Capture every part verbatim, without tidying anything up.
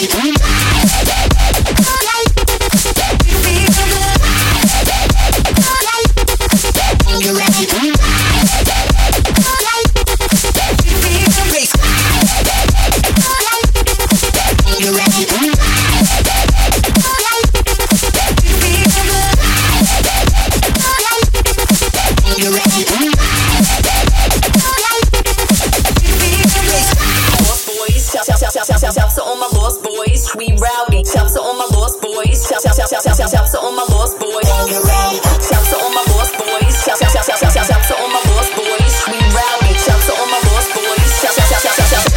Shouts to all my lost boys, we rowdy. Shouts to all my lost boys. Shouts to all my lost boys. Shouts to all my lost boys. Shouts to all my lost boys, we rowdy. Shouts to all my lost boys. Shouts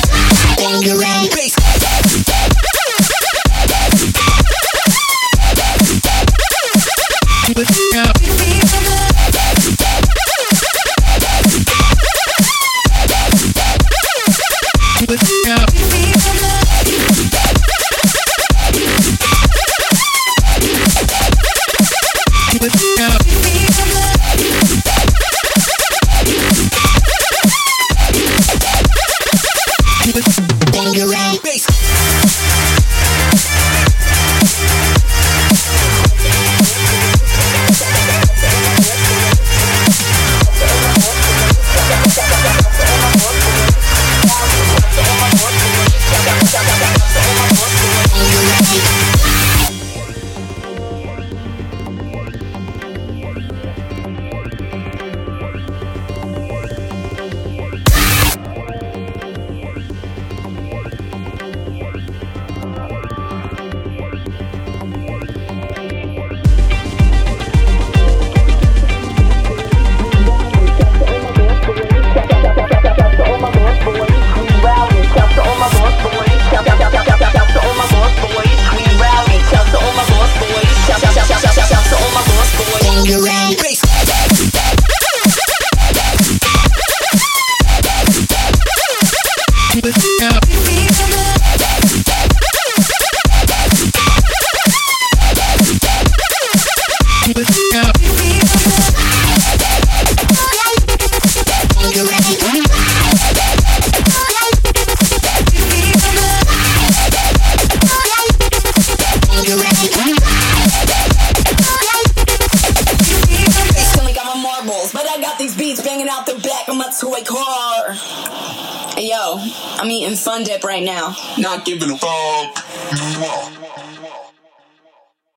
toy car. Hey yo, I'm eating Fun Dip right now. Not giving a fuck.